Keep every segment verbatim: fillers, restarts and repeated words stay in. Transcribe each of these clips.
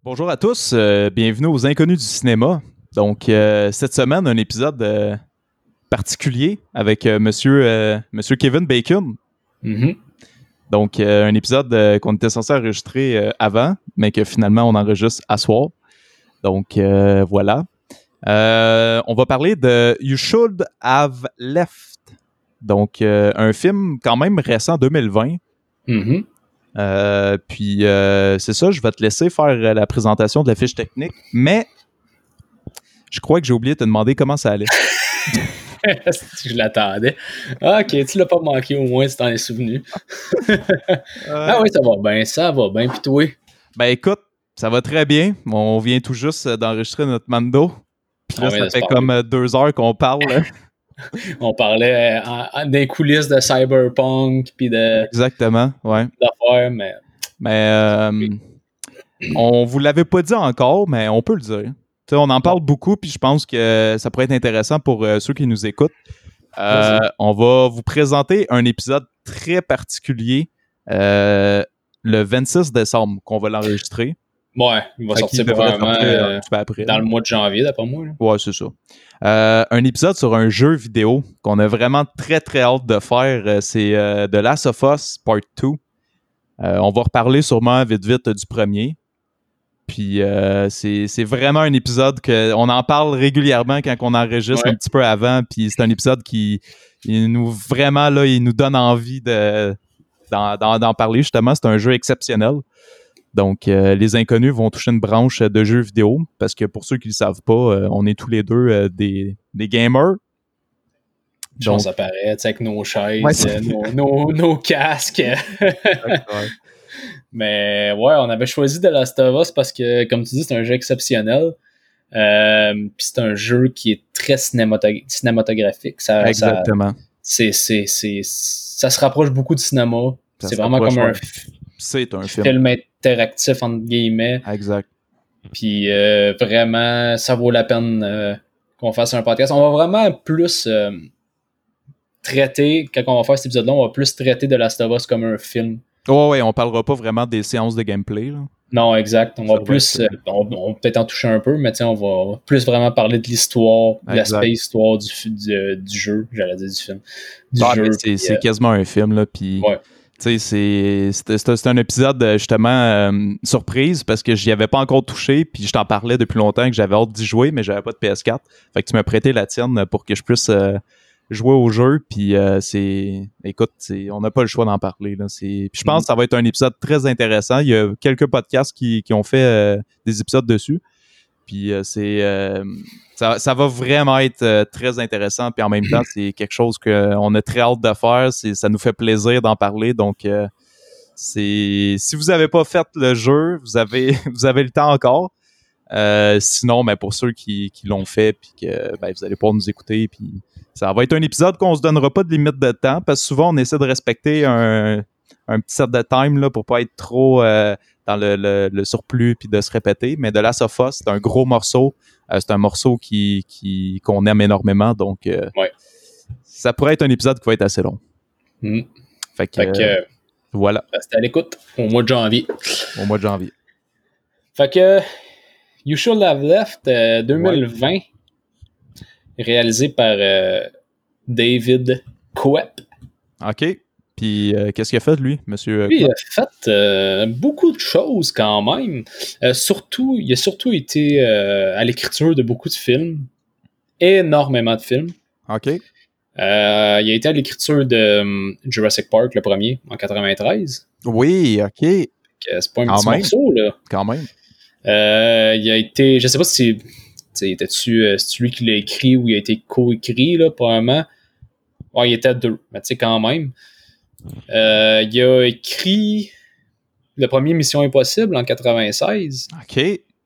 Bonjour à tous, euh, bienvenue aux Inconnus du cinéma. Donc, euh, cette semaine, un épisode euh, particulier avec euh, monsieur, euh, monsieur Kevin Bacon. Mm-hmm. Donc, euh, un épisode euh, qu'on était censé enregistrer euh, avant, mais que finalement, on enregistre à soir. Donc, euh, voilà. Euh, on va parler de You Should Have Left. Donc, euh, un film quand même récent, deux mille vingt. Mm-hmm. Euh, puis euh, c'est ça, je vais te laisser faire euh, la présentation de la fiche technique, mais je crois que j'ai oublié de te demander comment ça allait. Je l'attendais. Ah, ok, tu l'as pas manqué au moins, tu t'en es souvenu. euh, Ah oui, ça va bien, ça va bien. Puis toi? Ben écoute, ça va très bien. On vient tout juste d'enregistrer notre Mando. Puis là, On vient ça de se fait parler. comme euh, deux heures qu'on parle. On parlait euh, en- en- des coulisses de Cyberpunk puis de, Exactement, ouais. d'affaires, mais Mais euh, on vous l'avait pas dit encore, mais on peut le dire. Tu sais, on en parle beaucoup, puis je pense que ça pourrait être intéressant pour euh, ceux qui nous écoutent. Euh, on va vous présenter un épisode très particulier euh, le vingt-six décembre qu'on va l'enregistrer. ouais, il va Fait sortir qu'il devrait probablement sortir un euh, petit peu après. dans le mois de janvier, d'après moi. Là. Ouais, c'est ça. Euh, un épisode sur un jeu vidéo qu'on a vraiment très très hâte de faire. Euh, c'est euh, The Last of Us Part deux. Euh, on va reparler sûrement vite vite du premier. Puis euh, c'est, c'est vraiment un épisode qu'on en parle régulièrement quand on enregistre Ouais. un petit peu avant. Puis c'est un épisode qui il nous vraiment là, il nous donne envie de, d'en, d'en, d'en parler justement. C'est un jeu exceptionnel. Donc, euh, les inconnus vont toucher une branche de jeux vidéo parce que pour ceux qui ne le savent pas, euh, on est tous les deux euh, des, des gamers. Je pense que ça paraît, tu sais, avec nos chaises, Ouais, euh, nos, nos, nos casques. Mais ouais, on avait choisi The Last of Us parce que, comme tu dis, c'est un jeu exceptionnel. Euh, Puis c'est un jeu qui est très cinémato- cinématographique. Ça, Exactement. Ça, c'est, c'est, c'est, ça se rapproche beaucoup du cinéma. Ça c'est se vraiment rapproche, comme un ouais. f- C'est un film. film interactif, entre guillemets. Exact. Puis euh, vraiment, ça vaut la peine euh, qu'on fasse un podcast. On va vraiment plus euh, traiter, quand on va faire cet épisode-là, on va plus traiter de Last of Us comme un film. Oh, ouais, on parlera pas vraiment des séances de gameplay. Là. Non, exact. On va Ça va plus, être, euh, on, on va peut-être en toucher un peu, mais tiens, on va, on va plus vraiment parler de l'histoire, de Exact. l'aspect histoire du, du, du jeu, j'allais dire du film. Du Ah, jeu. mais c'est, puis, c'est euh, quasiment un film. Là, puis, ouais. tu sais, c'est, c'est, c'est, c'est un épisode euh, justement euh, surprise parce que j'y avais pas encore touché. Puis je t'en parlais depuis longtemps que j'avais hâte d'y jouer, mais j'avais pas de P S quatre. Fait que tu m'as prêté la tienne pour que je puisse euh, jouer au jeu. Puis euh, c'est. Écoute, c'est, on n'a pas le choix d'en parler. Là. C'est, puis je pense que ça va être un épisode très intéressant. Il y a quelques podcasts qui, qui ont fait euh, des épisodes dessus. Puis euh, c'est. Euh, ça, ça va vraiment être euh, très intéressant. Puis en même temps, c'est quelque chose qu'on a très hâte de faire. C'est, ça nous fait plaisir d'en parler. Donc, euh, c'est si vous n'avez pas fait le jeu, vous avez, vous avez le temps encore. Euh, sinon, ben, pour ceux qui, qui l'ont fait, puis que ben, vous allez pouvoir nous écouter, puis ça va être un épisode qu'on se donnera pas de limite de temps, parce que souvent, on essaie de respecter un, un petit set de time là, pour pas être trop euh, dans le, le, le surplus puis de se répéter. Mais de Last of Us, c'est un gros morceau. Euh, c'est un morceau qui, qui, qu'on aime énormément. Donc, euh, Ouais. ça pourrait être un épisode qui va être assez long. Mm. Fait que, Fait que, euh, voilà, restez à l'écoute au mois de janvier. au mois de janvier. Fait que, You Should Have Left euh, deux mille vingt, ouais. Réalisé par euh, David Koepp. OK. Puis, euh, qu'est-ce qu'il a fait, lui, monsieur? Lui, il a fait euh, beaucoup de choses quand même. Euh, surtout, il a surtout été euh, à l'écriture de beaucoup de films. Énormément de films. OK. Euh, il a été à l'écriture de um, Jurassic Park, le premier, en quatre-vingt-treize. Oui, OK. Donc, c'est pas un quand petit même. morceau, là. Quand même. Euh, il a été, je sais pas si c'est, était-tu, euh, c'est lui qui l'a écrit ou il a été co-écrit, là, probablement. Ouais, il était à deux, mais tu sais, quand même. Euh, il a écrit le premier Mission Impossible en quatre-vingt-seize. OK.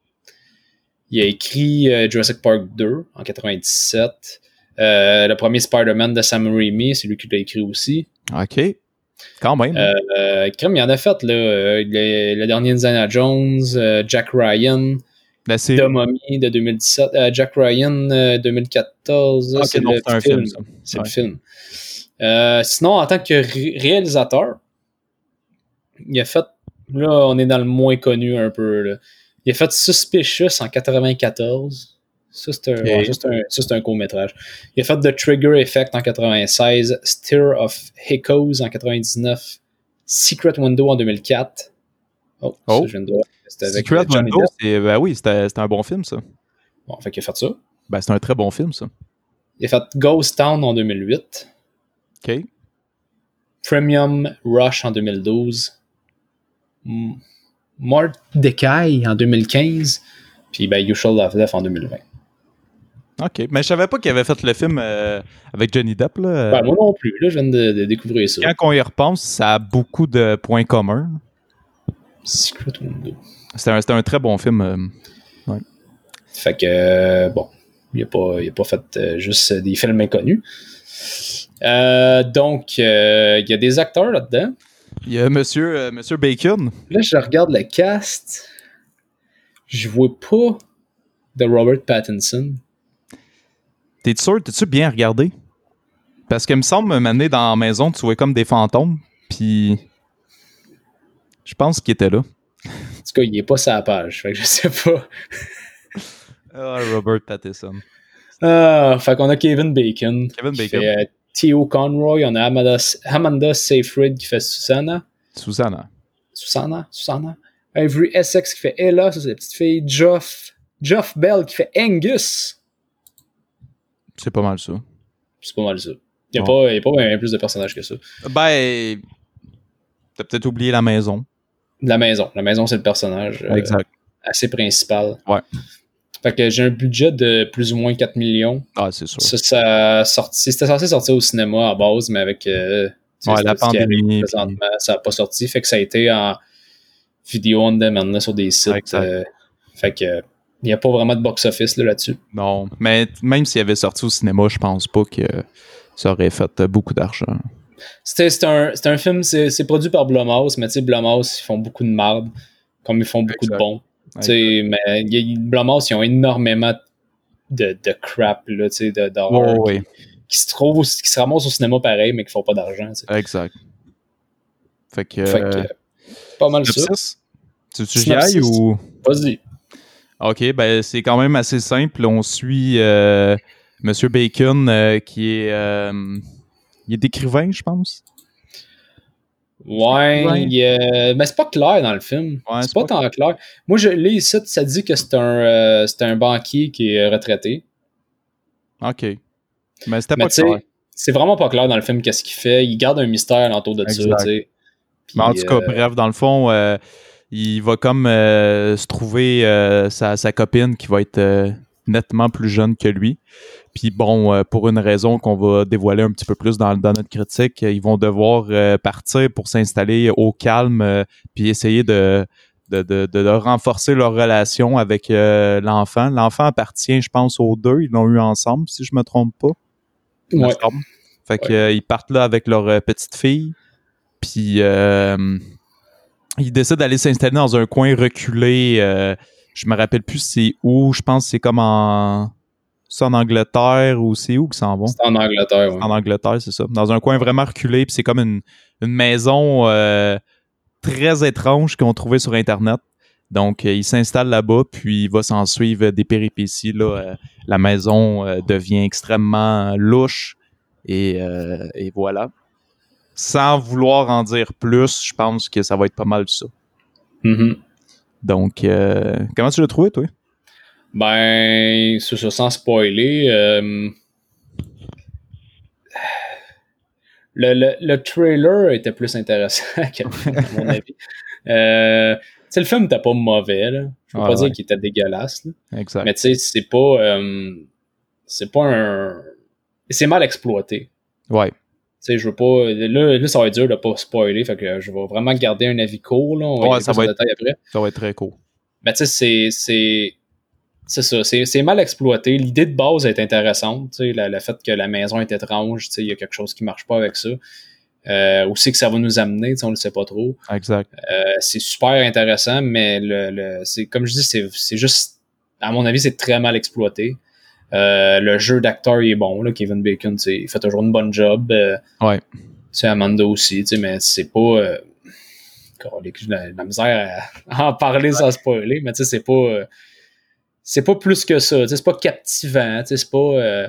Il a écrit euh, Jurassic Park deux en quatre-vingt-dix-sept. Euh, le premier Spider-Man de Sam Raimi, c'est lui qui l'a écrit aussi. OK. Quand même. Euh, euh, crème, il en a fait, là. Euh, le, le dernier Indiana Jones, euh, Jack Ryan, La série. The Mummy de deux mille dix-sept, euh, Jack Ryan euh, deux mille quatorze. Okay, c'est non, le c'est un film. film, ça. C'est Ouais. le film. Euh, sinon, en tant que ré- réalisateur, il a fait. Là, on est dans le moins connu un peu. Là. Il a fait Suspicious en quatre-vingt-quatorze. Ça, c'est un, Okay. ouais, ça, c'est un, ça, c'est un court-métrage. Il a fait The Trigger Effect en quatre-vingt-seize, Stir of Echoes en quatre-vingt-dix-neuf, Secret Window en deux mille quatre. Oh, Oh. ça, je viens de voir. C'était avec Secret Johnny Window, Depp. c'est, ben oui, c'était, c'était un bon film, ça. Bon, fait qu'il a fait ça. Ben, c'est un très bon film, ça. Il a fait Ghost Town en deux mille huit. OK. Premium Rush en deux mille douze. M- Mordecai en deux mille quinze. Puis ben, You Shall Have Left en deux mille vingt. OK. Mais je savais pas qu'il avait fait le film euh, avec Johnny Depp, là. Ben, moi non plus, là, je viens de, de découvrir ça. Quand on y repense, ça a beaucoup de points communs. Secret Window. C'était un, c'était un très bon film. euh, ouais. Fait que, euh, bon, il n'a pas, il a pas fait euh, juste des films inconnus. Euh, donc, euh, il y a des acteurs là-dedans. Il y a Monsieur, euh, Monsieur Bacon. Là, je regarde le cast. Je vois pas de Robert Pattinson. T'es sûr, t'es-tu bien regardé? Parce que me semble m'amener dans la maison, tu vois comme des fantômes, puis je pense qu'il était là. En tout cas, il est pas sur la page. Fait que je sais pas. Ah, Robert Pattinson. Ah, fait qu'on a Kevin Bacon. Kevin qui Bacon. fait, euh, Theo Conroy. On a Amanda, Amanda Seyfried qui fait Susanna. Susanna. Susanna? Susanna? Avery Essex qui fait Ella. Ça, c'est la petite fille. Geoff, Geoff Bell qui fait Angus. C'est pas mal ça. C'est pas mal ça. Il n'y a, Bon. pas- y a pas bien plus de personnages que ça. Ben, t'as peut-être oublié la maison. La maison. La maison, c'est le personnage euh, Exact. assez principal. Ouais. Fait que j'ai un budget de plus ou moins quatre millions. Ah, c'est sûr. Ça, ça sorti, c'était censé sortir au cinéma à base, mais avec euh, Ouais, la ce qui arrive pandémie, présentement, ça n'a pas sorti. Fait que ça a été en vidéo on demand là, sur des sites. Exact. Euh, fait que il n'y a pas vraiment de box-office là, là-dessus. Non, mais même s'il avait sorti au cinéma, je pense pas que ça aurait fait beaucoup d'argent. C'était, c'est, un, c'est un film, c'est, c'est produit par Blumhouse, mais tu sais, Blumhouse, ils font beaucoup de marde, comme ils font beaucoup Exact. de bons. Tu sais, mais y a, Blumhouse, ils ont énormément de, de crap, là, tu sais, de, d'horreur Ouais, ouais. qui, qui se trouvent, qui se ramassent au cinéma pareil, mais qui font pas d'argent. Tu sais. Exact. Fait que. Fait que, euh, pas mal ça. synopsis? Tu veux que j'y aille Synopsis. ou. Vas-y. Ok, ben c'est quand même assez simple. On suit euh, Monsieur Bacon euh, qui est. euh, il est écrivain, je pense. Ouais, Ouais. il, euh, mais c'est pas clair dans le film. Ouais, c'est, c'est pas, pas tant clair. Moi, je lis ici, ça dit que c'est un, euh, c'est un banquier qui est retraité. Ok. Mais c'était Mais pas tu sais, clair. c'est vraiment pas clair dans le film qu'est-ce qu'il fait. Il garde un mystère autour de Exact. ça, tu sais. Puis, Mais en tout cas, euh, bref, dans le fond, euh, il va comme euh, se trouver euh, sa, sa copine qui va être euh, nettement plus jeune que lui. Puis bon, euh, pour une raison qu'on va dévoiler un petit peu plus dans, dans notre critique, ils vont devoir euh, partir pour s'installer au calme euh, puis essayer de, de, de, de, de renforcer leur relation avec euh, l'enfant. L'enfant appartient, je pense, aux deux. Ils l'ont eu ensemble, si je me trompe pas. Il me ouais. semble. Fait que, Ouais. euh, ils partent là avec leur euh, petite fille. Puis euh, ils décident d'aller s'installer dans un coin reculé. Euh, je me rappelle plus c'est où. Je pense que c'est comme en... C'est en Angleterre ou c'est où qu'ils s'en vont? C'est en Angleterre, ouais. En Angleterre, c'est ça. Dans un coin vraiment reculé. Puis c'est comme une, une maison euh, très étrange qu'ils ont trouvée sur Internet. Donc, euh, ils s'installent là-bas, puis il va s'en suivre des péripéties. Là. Euh, la maison euh, devient extrêmement louche. Et, euh, et voilà. Sans vouloir en dire plus, je pense que ça va être pas mal ça. Mhm. Donc, euh, comment tu l'as trouvé, toi? Ben, c'est ça, sans spoiler. euh, le, le, le trailer était plus intéressant que le film, à mon avis. Euh, tu sais, le film n'était pas mauvais, là. Je veux Ouais, pas ouais. dire qu'il était dégueulasse, là. Exact. Mais tu sais, c'est pas... euh, c'est pas un... C'est mal exploité. Ouais. Tu sais, je veux pas... Là, là, ça va être dur de pas spoiler, fait que je vais vraiment garder un avis court, là. On va y Ouais, aller ça plus en va être- détail après. Ça va être très cool. Mais tu sais, c'est... c'est... C'est ça, c'est, c'est mal exploité. L'idée de base est intéressante. Tu sais, le, le fait que la maison est étrange, tu sais, il y a quelque chose qui marche pas avec ça. Euh, aussi que ça va nous amener, tu sais, on le sait pas trop. Exact. Euh, c'est super intéressant, mais le, le, c'est, comme je dis, c'est, c'est juste, à mon avis, c'est très mal exploité. Euh, le jeu d'acteur, il est bon, là, Kevin Bacon, tu sais, il fait toujours une bonne job. Euh, Ouais. tu sais, Amanda aussi, tu sais, mais c'est pas... euh, j'ai la, la misère à, à en parler sans spoiler, mais tu sais, c'est pas. Euh, c'est pas plus que ça. Tu sais, c'est pas captivant. Tu sais, c'est pas. Euh,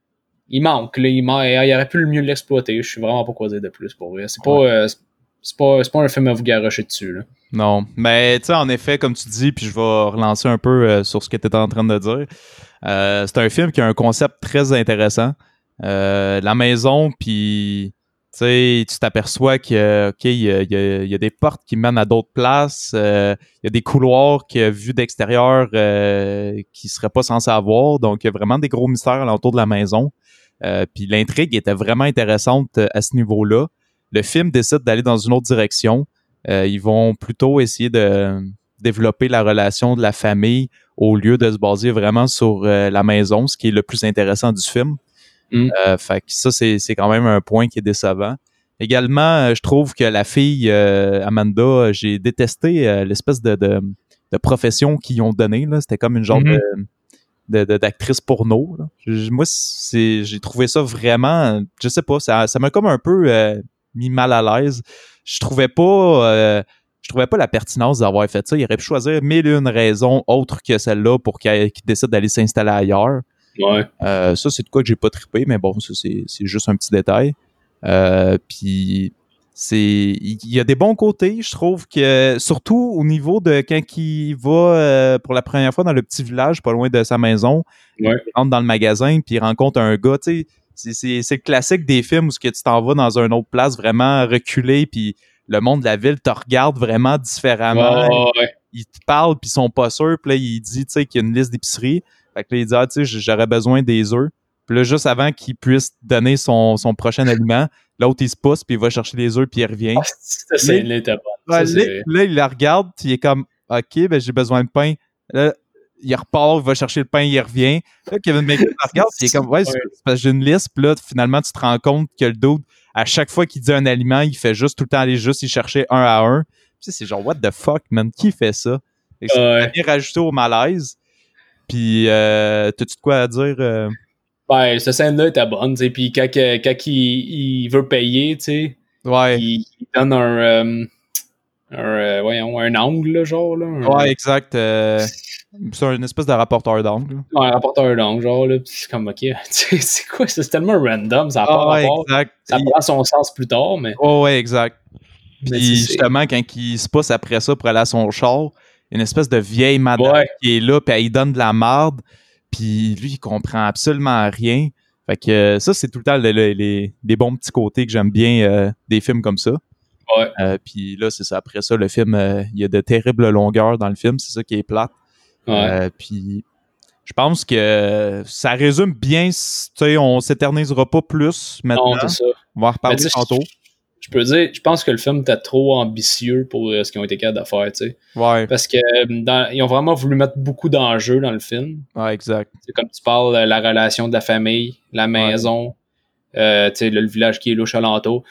il manque, là. Il, man... il aurait pu le mieux l'exploiter. Je suis vraiment pas quoi dire de plus pour vrai. C'est pas. Ouais. Euh, c'est pas, c'est pas un film à vous garrocher dessus, là. Non, mais tu sais, en effet, comme tu dis, puis je vais relancer un peu euh, sur ce que tu étais en train de dire. Euh, c'est un film qui a un concept très intéressant. Euh, la maison, puis tu sais, tu t'aperçois que ok, il y a, y a- y a des portes qui mènent à d'autres places. euh, Il y a des couloirs que vus d'extérieur euh, qui seraient pas censés avoir. Donc, il y a vraiment des gros mystères alentour de la maison. Euh, puis l'intrigue était vraiment intéressante euh, à ce niveau-là. Le film décide d'aller dans une autre direction. Euh, ils vont plutôt essayer de développer la relation de la famille au lieu de se baser vraiment sur euh, la maison, ce qui est le plus intéressant du film. Mm. Euh, fait que ça, c'est, c'est quand même un point qui est décevant. Également, euh, je trouve que la fille, euh, Amanda, j'ai détesté euh, l'espèce de, de, de profession qu'ils ont donné. Là. C'était comme une genre Mm-hmm. de, de, de- d'actrice porno. Là. Je- moi, c'est, j'ai trouvé ça vraiment, je sais pas, ça, ça m'a comme un peu euh, mis mal à l'aise. Je trouvais pas, euh, je trouvais pas la pertinence d'avoir fait ça. Il aurait pu choisir mille et une raisons autres que celle-là pour qu'il, qu'il décide d'aller s'installer ailleurs. Ouais. Euh, ça, c'est de quoi que j'ai pas trippé, mais bon, ça, c'est, c'est juste un petit détail. Euh, puis, c'est, il y a des bons côtés, je trouve que, surtout au niveau de quand il va euh, pour la première fois dans le petit village, pas loin de sa maison, Ouais. il rentre dans le magasin, puis il rencontre un gars, tu sais, c'est, c'est, c'est le classique des films où ce que tu t'en vas dans une autre place vraiment reculé, puis le monde de la ville te regarde vraiment différemment. Oh, ouais. Ils te parlent, puis ils sont pas sûrs, puis là, il dit, tu sais, qu'il y a une liste d'épicerie. Fait que là, il dit, ah, tu sais, j'aurais besoin des œufs. Puis là, juste avant qu'il puisse donner son, son prochain aliment, l'autre, il se pousse, puis il va chercher les œufs, puis il revient. Ah, ça, c'est là, t'as pas. Ouais, Ça, là, c'est... là, il la regarde, puis il est comme, OK, ben j'ai besoin de pain. Là, il repart, il va chercher le pain, il revient. Là, Kevin Bacon la regarde, puis il est comme, ouais, c'est Ouais. parce que j'ai une liste, puis là, finalement, tu te rends compte que le dude, à chaque fois qu'il dit un aliment, il fait juste tout le temps aller juste y chercher un à un. Puis c'est genre, what the fuck, man, qui fait ça? Et ça Ouais. vient rajouter au malaise. Puis, euh, t'as-tu de quoi à dire? euh? Ben, cette scène-là était bonne, tu sais, puis quand, que- quand il, il veut payer, tu sais, Ouais, il, il donne un, euh, un, euh, voyons, un angle, là, genre, là, un, ouais, exact. euh, c'est un espèce de rapporteur d'angle. là. un rapporteur d'angle, genre, là, pis c'est comme, ok, tu sais, c'est quoi, c'est tellement random, ça n'a pas Ah ouais, rapport, exact. ça Il- prend son sens plus tard, mais, Oh, ouais, exact. mais tu Puis sais, justement, quand il se pousse après ça pour aller à son char, une espèce de vieille c'est... madame Ouais, qui est là, puis elle lui donne de la marde, puis lui, il comprend absolument rien. Fait que euh, ça, c'est tout le temps le- le- les, les bons petits côtés que j'aime bien euh, des films comme ça. ouais, Euh, puis là, c'est ça. Après ça, le film, euh, il y a de terribles longueurs dans le film. C'est ça qui est plate. ouais. Euh, puis je pense que ça résume bien. Tu sais, on s'éternisera pas plus Non, c'est maintenant. ça. On va en Mais reparler tu sais, tantôt. je peux dire, je pense que le film était trop ambitieux pour euh, ce qu'ils ont été capables de faire, tu sais. Ouais, Parce que euh, dans- ils ont vraiment voulu mettre beaucoup d'enjeux dans le film. ouais, exact. C'est comme tu parles, euh, la relation de la famille, la maison, euh, tu sais, le, le village qui est louche alentour.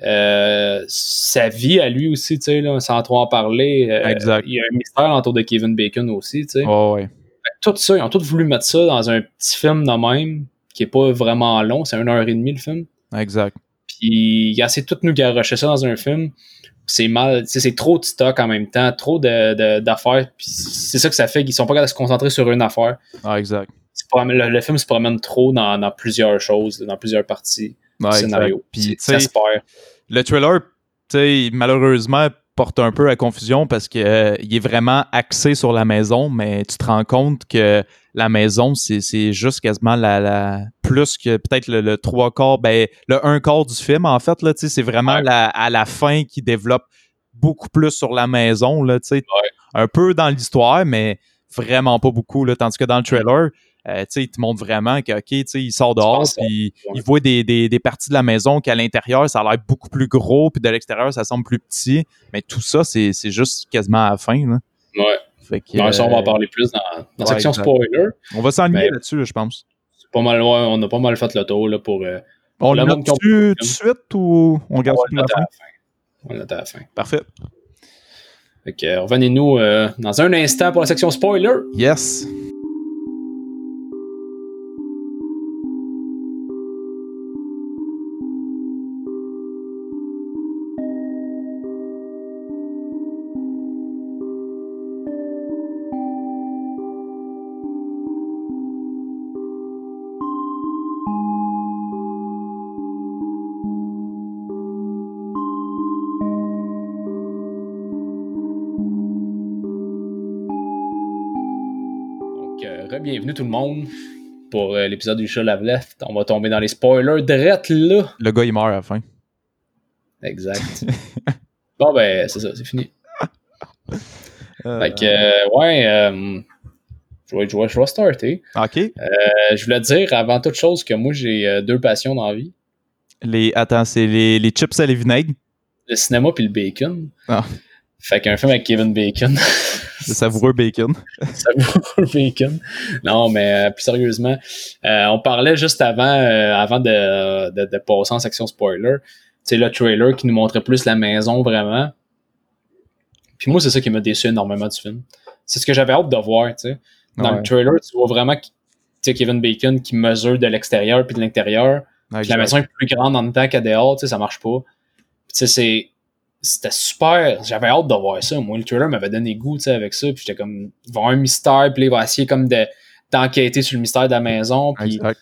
Euh, sa vie à lui aussi, tu sais, là, sans trop en parler. euh, Exact. Il y a un mystère autour de Kevin Bacon aussi, tu sais. Ouais, ouais. Tout ça, ils ont tous voulu mettre ça dans un petit film de même, qui est pas vraiment long, c'est une heure et demie le film. Exact. Puis il a essayé de tout nous garrocher ça dans un film. C'est mal, tu sais, c'est trop de stock en même temps, trop de, de- d'affaires. Puis c'est ça que ça fait qu'ils sont pas capables de se concentrer sur une affaire. Ah, exact. C'est pas- le, le film se promène trop dans, dans plusieurs choses, dans plusieurs parties du Ouais, scénario. exact. Puis, C'est- tu ça sais, se perd. le trailer, tu sais, malheureusement, porte un peu à confusion parce que euh, il est vraiment axé sur la maison, mais tu te rends compte que la maison, c'est, c'est juste quasiment la, la plus que peut-être le, le trois quarts, ben le un quart du film, en fait, là, tu sais, c'est vraiment Ouais. la, à la fin qui développe beaucoup plus sur la maison, là, tu sais, Ouais. un peu dans l'histoire, mais vraiment pas beaucoup, là, tandis que dans le trailer, euh, tu sais, il te montre vraiment que, OK, tu sais, il sort dehors, penses ça? puis Ouais. il voit des, des, des parties de la maison qu'à l'intérieur, ça a l'air beaucoup plus gros, puis de l'extérieur, ça semble plus petit. Mais tout ça, c'est, c'est juste quasiment à la fin, là. Ouais. Fait que, Non, ça, on va en euh, parler plus dans, dans la ouais, section exact. spoiler. on va s'enligner Mais- là-dessus, là, je pense. C'est pas mal, ouais, on a pas mal fait le tour là, pour. euh, On le le monde note qui ont- tout de suite ou on garde on ça va pour le la noter à fin? la fin. On va le noter à la fin. Parfait. Fait que, euh, revenez-nous euh, dans un instant pour la section spoiler. Yes. Re-bienvenue tout le monde pour euh, l'épisode du Show Lave Left. On va tomber dans les spoilers direct là. Le gars il meurt à la fin. Exact. Bon ben c'est ça, c'est fini. Euh, Fait que euh, ouais, euh, je, vais, je, vais, je vais starter. Ok. Euh, je voulais te dire avant toute chose que moi j'ai euh, deux passions dans la vie. Les, attends, c'est les, les chips à les vinaigres. Le cinéma puis le bacon. Ah. Fait qu'un film avec Kevin Bacon. Le savoureux bacon. Savoureux bacon. Non, mais euh, plus sérieusement, euh, on parlait juste avant, euh, avant de, de, de passer en section spoiler. Tu sais, le trailer qui nous montrait plus la maison vraiment. Puis moi, c'est ça qui m'a déçu énormément du film. C'est ce que j'avais hâte de voir, tu sais. Dans Ouais. le trailer, tu vois vraiment tu sais, Kevin Bacon qui mesure de l'extérieur puis de l'intérieur. Ouais, Puis la maison est plus grande en même temps qu'à dehors, tu sais, ça marche pas. Puis tu sais, c'est... C'était super. J'avais hâte de voir ça. Moi, le trailer m'avait donné goût, tu sais, avec ça. Puis j'étais comme, il va y avoir un mystère, puis là, il va essayer comme de, d'enquêter sur le mystère de la maison. Puis exact.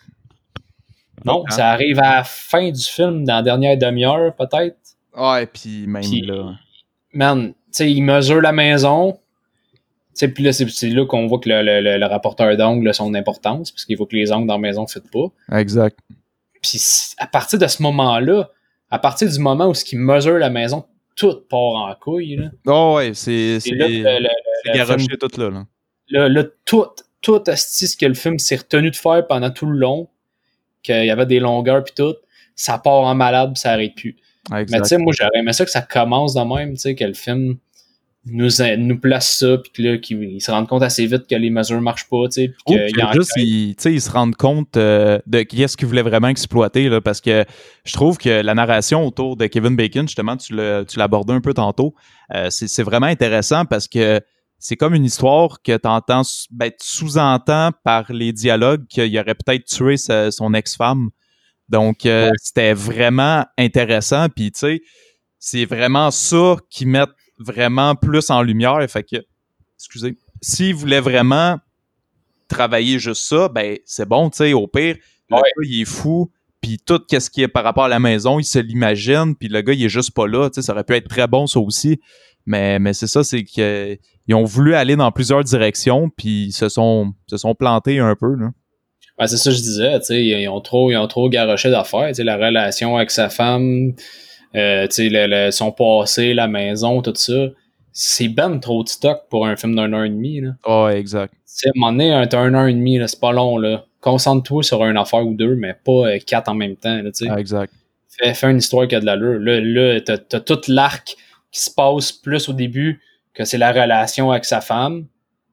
non, Okay. ça arrive à la fin du film, dans la dernière demi-heure, peut-être. Ouais, puis même Puis, là. man, tu sais, il mesure la maison. Tu sais, puis là, c'est, c'est là qu'on voit que le, le, le, le rapporteur d'ongles a son importance, parce qu'il faut que les ongles dans la maison ne fitent pas. Exact. Puis à partir de ce moment-là, à partir du moment où ce qui mesure la maison, tout part en couille, là. Oh ouais, c'est c'est, là, le, le, c'est garoché tout là. Là, là, là tout, tout asti, ce que le film s'est retenu de faire pendant tout le long, qu'il y avait des longueurs puis tout, ça part en malade puis ça arrête plus. exact. Mais tu sais, moi j'aurais aimé ça que ça commence de même, tu sais, que le film nous, nous place ça puis que là, qu'il se rende compte assez vite que les mesures marchent pas, tu sais. Ou que juste, ils, ils se rendent compte euh, de qu'est-ce qu'ils voulaient vraiment exploiter, là, parce que je trouve que la narration autour de Kevin Bacon, justement, tu, l'as, tu l'abordais un peu tantôt, euh, c'est, c'est vraiment intéressant parce que c'est comme une histoire que t'entends, ben, tu sous-entends par les dialogues qu'il aurait peut-être tué sa, son ex-femme. Donc, euh, ouais. C'était vraiment intéressant. Puis, tu sais, c'est vraiment ça qui met vraiment plus en lumière. Fait que, excusez, s'il voulait vraiment travailler juste ça, ben, c'est bon, tu sais, au pire, le ouais. gars, il est fou. Puis tout ce qui est par rapport à la maison, il se l'imagine. Puis le gars, il est juste pas là. Tu sais, ça aurait pu être très bon, ça aussi. Mais, mais c'est ça, c'est qu'ils ont voulu aller dans plusieurs directions. Puis ils se sont, se sont plantés un peu, là. Ouais, c'est ça que je disais, tu sais, ils ont trop, ils ont trop garoché d'affaires, tu sais, la relation avec sa femme, euh, tu sais, le, le, son passé, la maison, tout ça. C'est ben trop de stock pour un film d'un heure et demi, là. Ah, oh, exact. Tu sais, à un moment donné, un, t'as un heure et demi, là, c'est pas long, là. Concentre-toi sur une affaire ou deux, mais pas euh, quatre en même temps, là, tu sais. Ah, exact. Fais, fais une histoire qui a de l'allure. Là, là t'as, t'as tout l'arc qui se passe plus au début, que c'est la relation avec sa femme,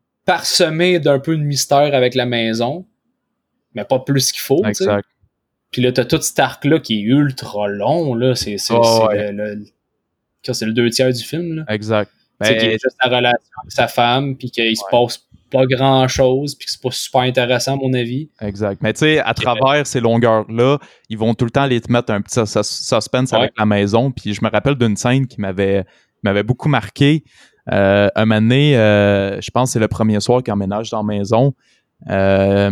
parsemé d'un peu de mystère avec la maison, mais pas plus qu'il faut, tu sais. Puis là, t'as tout cet arc-là qui est ultra long, là. C'est, c'est, oh, c'est, ouais. le, le, c'est le deux tiers du film, là. Exact. Tu sais, ben, qu'il y a juste la relation avec sa femme, puis qu'il ouais. se passe pas grand-chose, puis que c'est pas super intéressant, à mon avis. Exact. Mais tu sais, à travers ces longueurs-là, ils vont tout le temps aller te mettre un petit suspense ouais. avec la maison. Puis je me rappelle d'une scène qui m'avait, m'avait beaucoup marqué. Euh, un moment donné, euh, je pense que c'est le premier soir qu'il emménage dans la maison. Euh,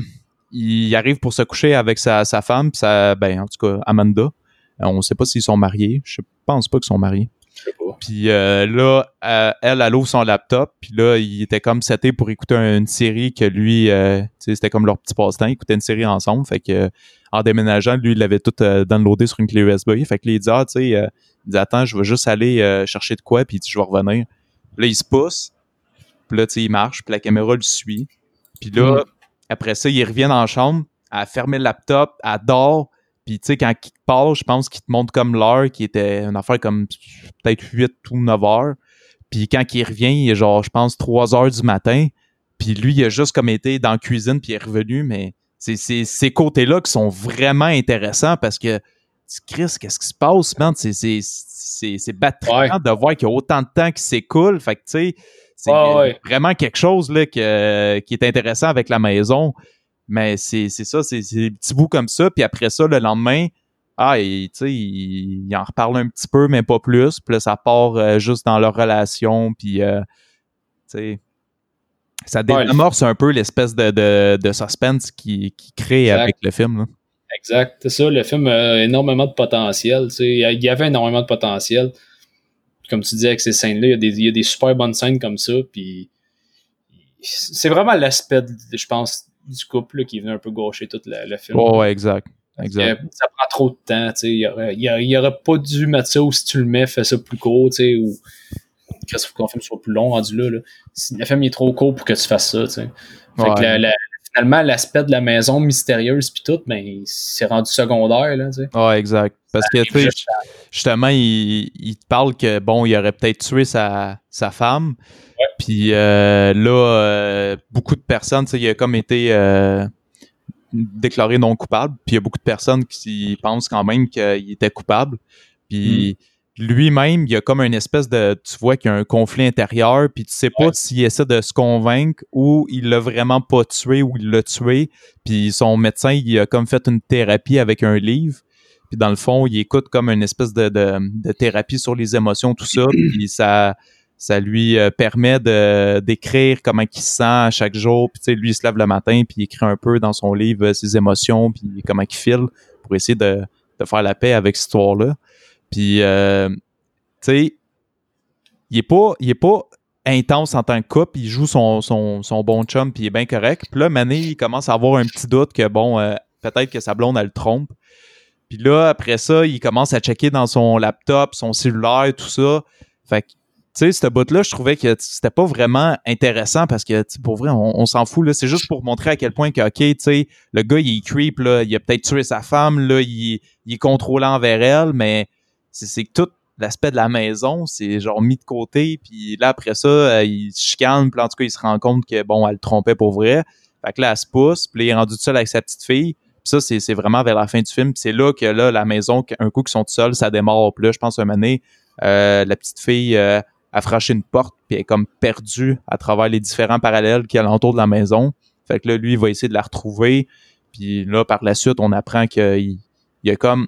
il arrive pour se coucher avec sa, sa femme, pis sa, ben, en tout cas, Amanda. On ne sait pas s'ils sont mariés. Je pense pas qu'ils sont mariés. Puis euh, là, euh, elle, elle ouvre son laptop, puis là, il était comme seté pour écouter une série que lui, euh, tu sais, c'était comme leur petit passe-temps, ils écoutaient une série ensemble, fait que euh, en déménageant, lui, il l'avait tout euh, downloadé sur une clé U S B, fait que là, il dit, ah, tu sais, euh, il dit, attends, je vais juste aller euh, chercher de quoi, puis il dit, je vais revenir. Puis là, il se pousse, puis là, tu sais, il marche, puis la caméra le suit, puis là, mm. après ça, il revient dans la chambre, elle a fermé le laptop, elle dort. Puis, tu sais, quand il te parle, je pense qu'il te montre comme l'heure qui était une affaire comme peut-être huit ou neuf heures. Puis, quand il revient, il est genre, je pense, trois heures du matin. Puis, lui, il a juste comme été dans la cuisine, puis il est revenu. Mais c'est, c'est ces côtés-là qui sont vraiment intéressants parce que, Chris, qu'est-ce qui se passe, man? C'est, c'est, c'est, c'est battriant ouais. de voir qu'il y a autant de temps qui s'écoule. Fait que, tu sais, c'est ouais, ouais. vraiment quelque chose là, que, qui est intéressant avec la maison. Mais c'est, c'est ça, c'est, c'est des petits bouts comme ça. Puis après ça, le lendemain, ah, tu sais, il, il en reparle un petit peu, mais pas plus. Puis là, ça part euh, juste dans leur relation. Puis, euh, tu sais, ça désamorce un peu l'espèce de, de, de suspense qui, qui crée exact. Avec le film. Là. Exact, c'est ça. Le film a énormément de potentiel. Tu sais, il y avait énormément de potentiel. Comme tu dis, avec ces scènes-là, il y a des, il y a des super bonnes scènes comme ça. Puis, c'est vraiment l'aspect, de, je pense, du couple là, qui est venu un peu gâcher tout le, le film. Oh, ouais, exact. exact. Ça prend trop de temps. Il y aurait, y aurait, y aurait pas dû mettre ça, ou si tu le mets, fais ça plus court, tu sais, ou qu'est-ce qu'il faut qu'on film soit plus long rendu là. là. Si le film est trop court pour que tu fasses ça, tu sais. Fait ouais. que la, la, finalement, l'aspect de la maison mystérieuse pis tout, ben, c'est rendu secondaire, là, tu sais. Ouais, exact. Parce ça que, tu sais, justement, il, il te parle que, bon, il aurait peut-être tué sa, sa femme. Ouais. Puis euh, là, euh, beaucoup de personnes, tu sais, il a comme été euh, déclaré non coupable. Puis il y a beaucoup de personnes qui pensent quand même qu'il était coupable. Puis mm. lui-même, il y a comme une espèce de... Tu vois qu'il y a un conflit intérieur, puis tu sais pas ouais. s'il essaie de se convaincre ou il l'a vraiment pas tué ou il l'a tué. Puis son médecin, il a comme fait une thérapie avec un livre. Puis dans le fond, il écoute comme une espèce de, de, de thérapie sur les émotions, tout ça. Puis ça... Ça lui euh, permet de d'écrire comment il se sent à chaque jour. Puis tu sais, lui, il se lève le matin, puis il écrit un peu dans son livre euh, ses émotions, puis comment il file, pour essayer de, de faire la paix avec cette histoire-là. Puis, euh, tu sais, il est pas, il est pas intense en tant que couple. Il joue son, son, son bon chum, puis il est bien correct. Puis là, Mané, il commence à avoir un petit doute que, bon, euh, peut-être que sa blonde, elle le trompe. Puis là, après ça, il commence à checker dans son laptop, son cellulaire, tout ça. Fait que, tu sais, ce bout-là, je trouvais que c'était pas vraiment intéressant parce que, pour vrai, on, on s'en fout, là. C'est juste pour montrer à quel point que, OK, tu sais, le gars, il est creep, là. Il a peut-être tué sa femme, là. Il, il est contrôlant envers elle, mais c'est, c'est que tout l'aspect de la maison, c'est genre mis de côté. Puis là, après ça, euh, il se chicane. Puis en tout cas, il se rend compte que, bon, elle le trompait pour vrai. Fait que là, elle se pousse. Puis là, il est rendu tout seul avec sa petite fille. Puis ça, c'est, c'est vraiment vers la fin du film. Puis c'est là que, là, la maison, un coup qu'ils sont tout seuls, ça démarre. Puis là, je pense, un moment donné, euh, la petite fille... Euh, a franchi une porte, puis elle est comme perdue à travers les différents parallèles qu'il y a alentour de la maison. Fait que là, lui, il va essayer de la retrouver. Puis là, par la suite, on apprend qu'il il a comme...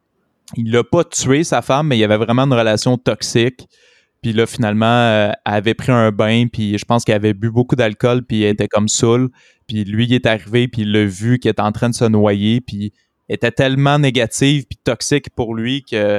Il l'a pas tué, sa femme, mais il y avait vraiment une relation toxique. Puis là, finalement, euh, elle avait pris un bain, puis je pense qu'elle avait bu beaucoup d'alcool, puis elle était comme saoule. Puis lui, il est arrivé, puis il l'a vu qu'il était en train de se noyer, puis elle était tellement négative puis toxique pour lui que...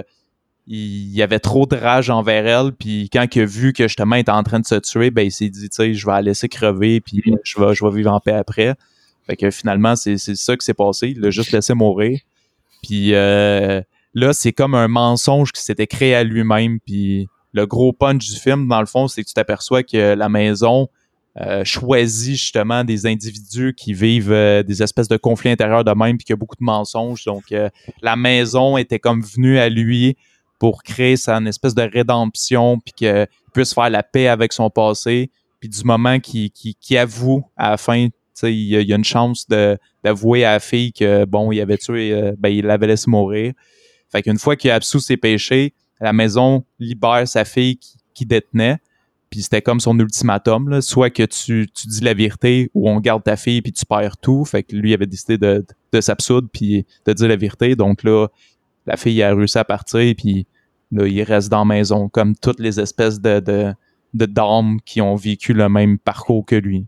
il y avait trop de rage envers elle, puis quand il a vu que justement elle était en train de se tuer, ben il s'est dit, tu sais, je vais la laisser crever, puis je vais, je vais vivre en paix après. Fait que finalement, c'est, c'est ça qui s'est passé, il l'a juste laissé mourir. Puis euh, là, c'est comme un mensonge qui s'était créé à lui-même, puis le gros punch du film, dans le fond, c'est que tu t'aperçois que la maison euh, choisit justement des individus qui vivent euh, des espèces de conflits intérieurs de même, puis qu'il y a beaucoup de mensonges. Donc, euh, la maison était comme venue à lui pour créer sa une espèce de rédemption, puis qu'il puisse faire la paix avec son passé, puis du moment qu'il, qu'il, qu'il avoue à la fin, tu sais, il, il y a une chance de, d'avouer à la fille que, bon, il avait tué, euh, ben, il l'avait laissé mourir. Fait qu'une fois qu'il a absous ses péchés, la maison libère sa fille qui, qui détenait, puis c'était comme son ultimatum, là, soit que tu, tu dis la vérité ou on garde ta fille puis tu perds tout. Fait que lui avait décidé de, de, de s'absoudre puis de dire la vérité. Donc là, la fille a réussi à partir, puis là, il reste dans la maison, comme toutes les espèces de, de, de dames qui ont vécu le même parcours que lui.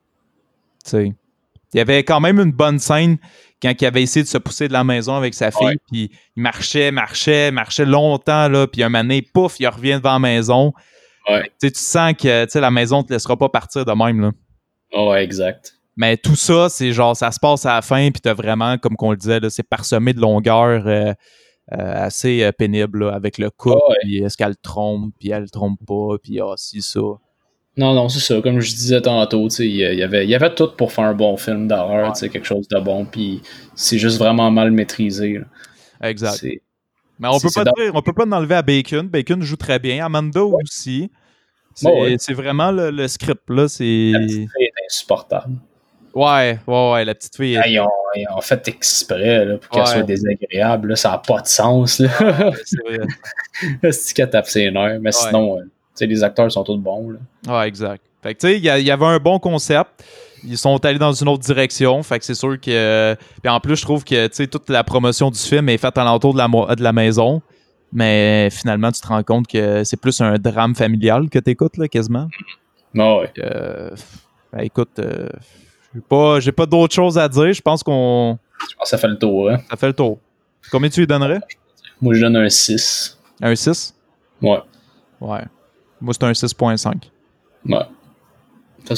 Tu sais. Il y avait quand même une bonne scène quand il avait essayé de se pousser de la maison avec sa fille, ouais. Puis il marchait, marchait, marchait longtemps, là, puis un moment donné, pouf, il revient devant la maison. Ouais. Tu sens que la maison ne te laissera pas partir de même. Là. Oh, ouais, exact. Mais tout ça, c'est genre, ça se passe à la fin, puis t'as vraiment, comme qu'on le disait, là, c'est parsemé de longueurs euh, euh, assez euh, pénibles, là, avec le couple, oh, ouais. Puis est-ce qu'elle trompe, puis elle le trompe pas, puis ah, si, ça. Non, non, c'est ça. Comme je disais tantôt, il y, y, avait, y avait tout pour faire un bon film d'horreur, ouais. Quelque chose de bon, puis c'est juste vraiment mal maîtrisé. Là. Exact. C'est, Mais on peut pas dire, on peut pas enlever à Bacon. Bacon joue très bien. Amanda ouais. aussi. C'est, bon, ouais. c'est vraiment le, le script, là. C'est... La petite fille est insupportable. Ouais, ouais, ouais, la petite fille. Est... Ah, ils, ont, ils ont fait exprès là, pour qu'elle ouais. soit désagréable. Là. Ça n'a pas de sens. Là. Ouais, c'est vrai. C'est qu'elle tape ses nerfs. Mais ouais. sinon, euh, les acteurs sont tous bons. Là. Ouais, exact. Fait que tu sais, il y, y avait un bon concept. Ils sont allés dans une autre direction. Fait que c'est sûr que. Puis en plus, je trouve que tu sais, toute la promotion du film est faite alentour de la, de la maison. Mais finalement, tu te rends compte que c'est plus un drame familial que tu écoutes, là, quasiment. Oh, ouais. Euh, ben, écoute. Euh, J'ai pas, j'ai pas d'autres choses à dire. Je pense qu'on... Je pense que ça fait le tour. Hein? Ça fait le tour. Combien tu lui donnerais? Moi, je donne un six. Un six? Ouais. Ouais. Moi, c'est un six virgule cinq. Ouais. C'est ça.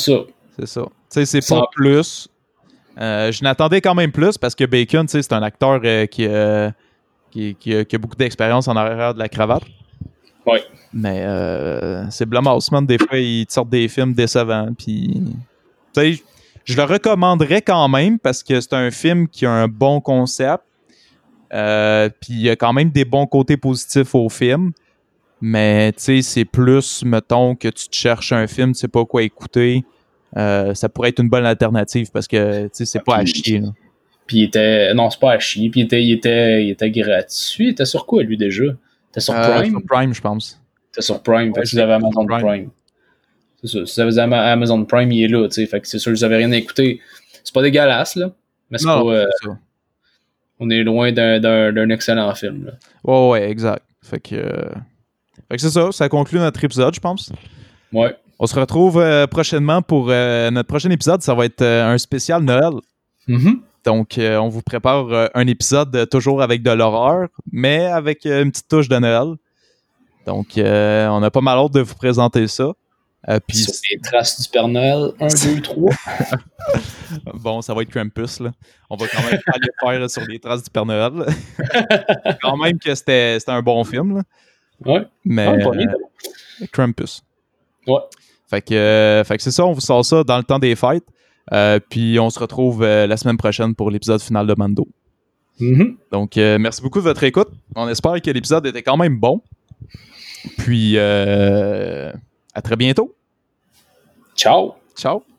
C'est ça. Tu sais, c'est Sans pas plus. Euh, je n'attendais quand même plus parce que Bacon, tu sais, c'est un acteur euh, qui, euh, qui, qui, a, qui a beaucoup d'expérience en arrière de la cravate. Oui. Mais euh, c'est Blumhouse, man. Des fois, ils te sortent des films décevants. Puis, tu sais, je le recommanderais quand même parce que c'est un film qui a un bon concept. Euh, puis, il y a quand même des bons côtés positifs au film. Mais, tu sais, c'est plus, mettons, que tu te cherches un film, tu sais pas quoi écouter. Euh, ça pourrait être une bonne alternative parce que, tu sais, c'est pas à chier, là. Puis il était. Non, c'est pas à chier. Puis il était, il était, il était gratuit. Il était sur quoi, lui, déjà? Il était sur Euh, Prime? sur Prime, je pense. Il était sur Prime. Ouais, fait que si vous avez Amazon Prime. Prime. C'est ça. Si vous avez Amazon Prime, il est là, tu sais. Fait que c'est sûr que vous avez rien à écouter. C'est pas dégueulasse, là. Mais c'est non, pas. Euh, c'est ça. On est loin d'un, d'un, d'un excellent film, là. Ouais, ouais, exact. Fait que. Euh... Fait que c'est ça. Ça conclut notre épisode, je pense. Ouais. On se retrouve euh, prochainement pour euh, notre prochain épisode. Ça va être euh, un spécial Noël. Mm-hmm. Donc, euh, on vous prépare euh, un épisode euh, toujours avec de l'horreur, mais avec euh, une petite touche de Noël. Donc, euh, on a pas mal hâte de vous présenter ça. Euh, puis... Sur les traces du Père Noël, un, deux, trois. Bon, ça va être Krampus, là. On va quand même aller faire là, sur les traces du Père Noël. Quand même que c'était, c'était un bon film, là. Ouais. Mais Ah, pas bien, euh, Krampus. Ouais. Fait que, euh, fait que c'est ça, on vous sort ça dans le temps des fêtes. Euh, puis on se retrouve euh, la semaine prochaine pour l'épisode final de Mando. Mm-hmm. Donc, euh, merci beaucoup de votre écoute. On espère que l'épisode était quand même bon. Puis, euh, à très bientôt. Ciao. Ciao.